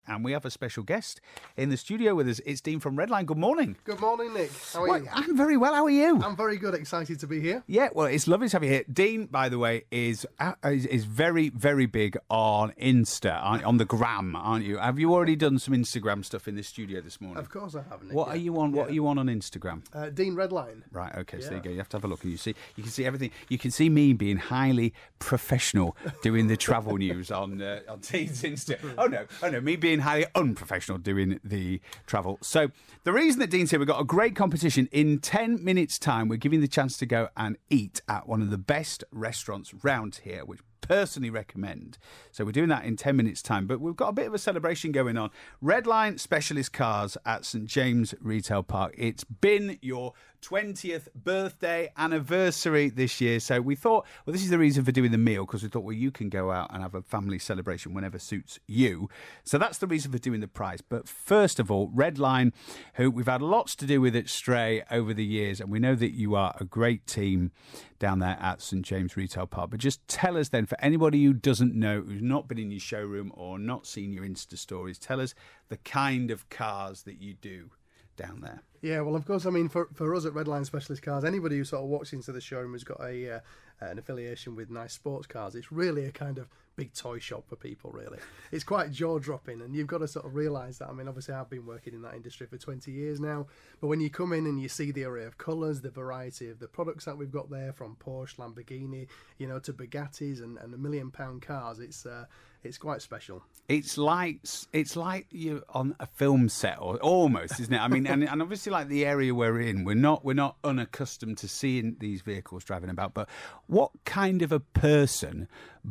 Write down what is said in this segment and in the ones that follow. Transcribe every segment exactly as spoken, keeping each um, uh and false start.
and we have a special guest in the studio with us. It's Dean from Redline. Good morning. Good morning, Nick. How are Well, you? I'm very well. How are you? I'm very good. Excited to be here. Yeah, well, it's lovely to have you here. Dean, by the way, is uh, is, is very, very big on Insta, aren't- on the gram, aren't you? Have you already done some Instagram stuff in this studio this morning? Of course I have, Nick. What yeah. are you on? What Yeah. are you on on Instagram? Uh, Dean Redline. Right, okay, so there you Yeah. go. You have to have a look, and you see, you can see everything. You can see me being highly professional doing the travel news on uh, on Dean's Insta. Oh no, oh no, me being highly unprofessional doing the travel. So the reason that Dean's here, we've got a great competition. In ten minutes' time, we're giving the chance to go and eat at one of the best restaurants round here, which personally recommend. So we're doing that in ten minutes time, but we've got a bit of a celebration going on. Redline Specialist Cars at St James Retail Park. It's been your twentieth birthday anniversary this year, so we thought, well, this is the reason for doing the meal, because we thought, well, you can go out and have a family celebration whenever suits you. So that's the reason for doing the prize. But first of all, Redline, who we've had lots to do with at Stray over the years, and we know that you are a great team down there at St James Retail Park. But just tell us then, for anybody who doesn't know, who's not been in your showroom or not seen your Insta stories, tell us the kind of cars that you do down there. Yeah, well, of course, I mean, for, for us at Redline Specialist Cars, anybody who sort of walks into the showroom has got a uh, an affiliation with nice sports cars. It's really a kind of big toy shop for people, really. It's quite jaw-dropping, and you've got to sort of realise that. I mean, obviously, I've been working in that industry for twenty years now, but when you come in and you see the array of colours, the variety of the products that we've got there, from Porsche, Lamborghini, you know, to Bugattis and, and a million-pound cars, it's uh, it's quite special. It's like it's like you're on a film set, or almost, isn't it? I mean, and, and obviously, like the area we're in, we're not we're not unaccustomed to seeing these vehicles driving about. But what kind of a person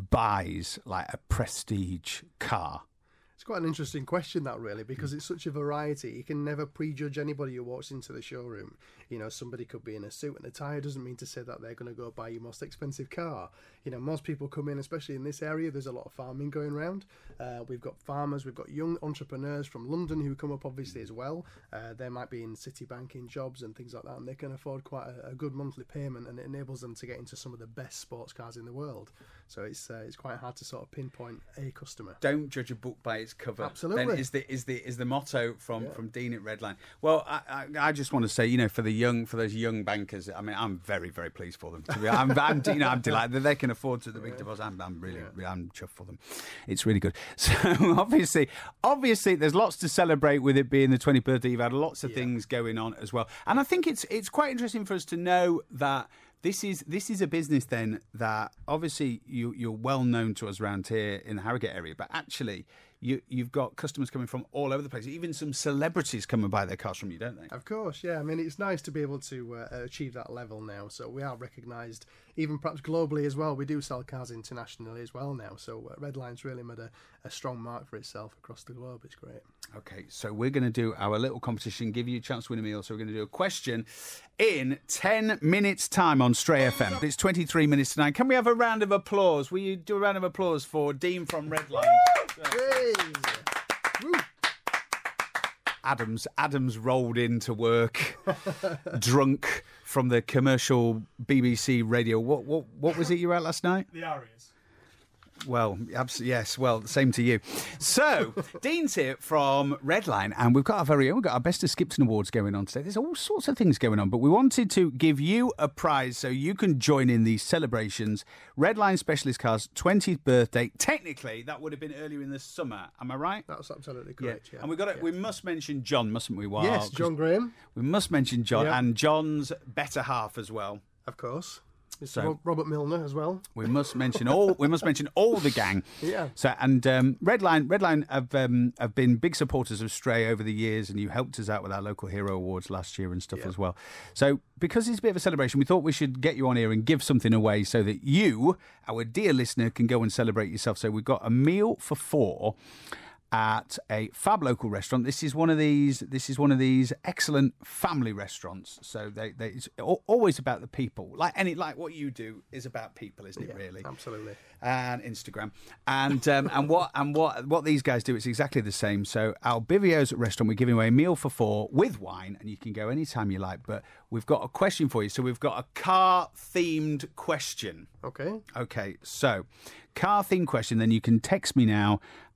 buys like a prestige car? It's quite an interesting question, that, really, because it's such a variety. You can never prejudge anybody who walks into the showroom. You know, somebody could be in a suit and a tie. Doesn't mean to say that they're going to go buy your most expensive car. You know, most people come in, especially in this area, there's a lot of farming going around. Uh, we've got farmers, we've got young entrepreneurs from London who come up, obviously, as well. Uh, they might be in city banking jobs and things like that, and they can afford quite a, a good monthly payment, and it enables them to get into some of the best sports cars in the world. So it's uh, it's quite hard to sort of pinpoint a customer. Don't judge a book by its cover. Absolutely. Then is the is the is the motto from, Yeah. from Dean at Redline. Well, I, I I just want to say, you know, for the young for those young bankers, I mean, I'm very very pleased for them. To be, I'm, I'm you know I'm delighted that they can afford to the big deposit. I'm, I'm really Yeah. I'm chuffed for them. It's really good. So obviously obviously there's lots to celebrate with it being the twentieth birthday. You've had lots of Yeah. things going on as well, and I think it's it's quite interesting for us to know that. This is this is a business then that obviously you, you're well known to us around here in the Harrogate area, but actually you, you've got customers coming from all over the place. Even some celebrities come and buy their cars from you, don't they? Of course, yeah. I mean, it's nice to be able to uh, achieve that level now. So we are recognised, even perhaps globally as well. We do sell cars internationally as well now. So uh, Redline's really made a, a strong mark for itself across the globe. It's great. Okay, so we're going to do our little competition, give you a chance to win a meal. So we're going to do a question in ten minutes' time on Stray F M. It's twenty-three minutes to nine. Can we have a round of applause? Will you do a round of applause for Dean from Redline? Hey! Woo! Adams Adams rolled into work drunk from the commercial B B C radio. What what what was it you were at last night? The Arias. Well, absolutely, yes. Well, same to you. So, Dean's here from Redline, and we've got our very own, we've got our Best of Skipton Awards going on today. There's all sorts of things going on, but we wanted to give you a prize so you can join in these celebrations. Redline Specialist Cars' twentieth birthday. Technically, that would have been earlier in the summer. Am I right? That's absolutely correct, yeah. And we got it. Yeah. We must mention John, mustn't we? Wow, Yes, John Graham, We must mention John Yeah. and John's better half as well. of course. Mister So- Rob- Robert Milner as well. We must mention all. We must mention all the gang. Yeah. So and um, Redline, Redline have um, have been big supporters of Stray over the years, and you helped us out with our local hero awards last year and stuff Yeah. as well. So because it's a bit of a celebration, we thought we should get you on here and give something away so that you, our dear listener, can go and celebrate yourself. So we've got a meal for four at a fab local restaurant. This is one of these. This is one of these excellent family restaurants. So they, they it's al- always about the people. Like any, like what you do is about people, isn't it? Yeah, Really, absolutely. And Instagram, and um, and what and what what these guys do, it's exactly the same. So Albivio's restaurant, we're giving away a meal for four with wine, and you can go anytime you like. But we've got a question for you. So we've got a car themed question. Okay. Okay, so car theme question. Then you can text me now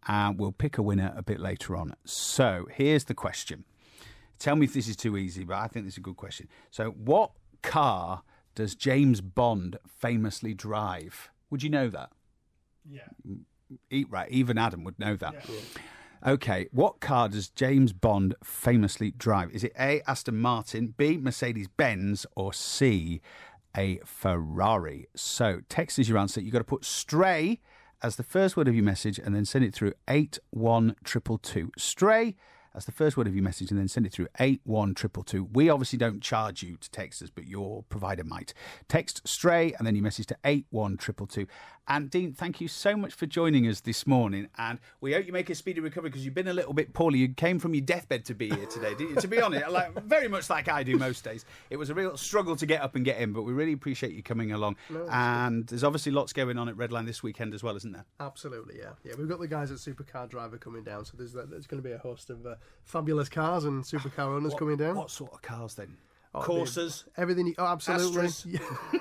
and we'll pick a winner a bit later on. So here's the question. Tell me if this is too easy, but I think this is a good question. So what car does James Bond famously drive? Would you know that? Yeah. E- right, even Adam would know that. Yeah. Okay, what car does James Bond famously drive? Is it A, Aston Martin, B, Mercedes-Benz, or C, a Ferrari? So text is your answer. You've got to put stray as the first word of your message and then send it through eight one two two two. Stray as the first word of your message and then send it through eight one two two two. We obviously don't charge you to text us, but your provider might. Text stray and then your message to eight one two two two. And Dean, thank you so much for joining us this morning, and we hope you make a speedy recovery because you've been a little bit poorly. You came from your deathbed to be here today, didn't you? To be honest, like, very much like I do most days. It was a real struggle to get up and get in, but we really appreciate you coming along. No, and there's obviously lots going on at Redline this weekend as well, isn't there? Absolutely, yeah. Yeah, we've got the guys at Supercar Driver coming down, so there's there's going to be a host of uh, fabulous cars and supercar owners what, coming down. What sort of cars then? Oh, Corsas? Everything. You, oh, absolutely. Astras?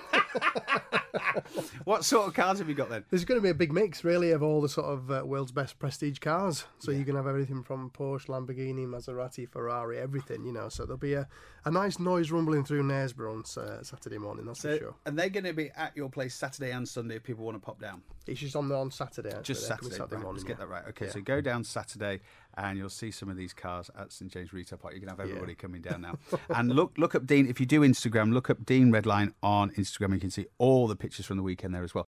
What sort of cars have you got then? There's going to be a big mix, really, of all the sort of uh, world's best prestige cars. So yeah. You can have everything from Porsche, Lamborghini, Maserati, Ferrari, everything, you know. So there'll be a, a nice noise rumbling through Knaresborough on uh, Saturday morning, that's so, for sure. And they're going to be at your place Saturday and Sunday if people want to pop down? It's just on, on Saturday, actually. Just Saturday, Saturday right. morning. Let's yeah. get that right. Okay, yeah. so go down Saturday and you'll see some of these cars at St James Retail Park. You can have everybody yeah. coming down now. And look look up Dean, if you do Instagram, look up Dean Redline on Instagram. You can see all the pictures from the weekend there as well.